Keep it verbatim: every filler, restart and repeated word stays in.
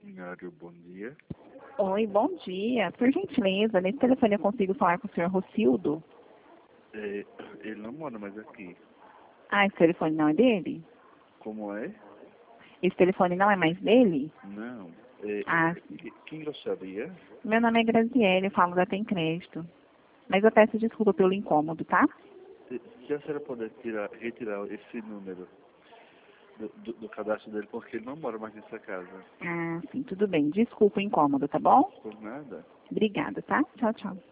Seminário, bom dia. Oi, bom dia. Por gentileza, nesse telefone eu consigo falar com o senhor Rocildo? É, ele não mora mais aqui. Ah, esse telefone não é dele? Como é? Esse telefone não é mais dele? Não. É, Ah, que- quem gostaria? meu nome é Graziele, eu falo da Tem Crédito. Mas eu peço desculpa pelo incômodo, tá? Se se a senhora puder tirar, retirar esse número do, do, do cadastro dele, porque ele não mora mais nessa casa. Ah, sim, tudo bem. Desculpa o incômodo, tá bom? Por nada. Obrigada, tá? Tchau, tchau.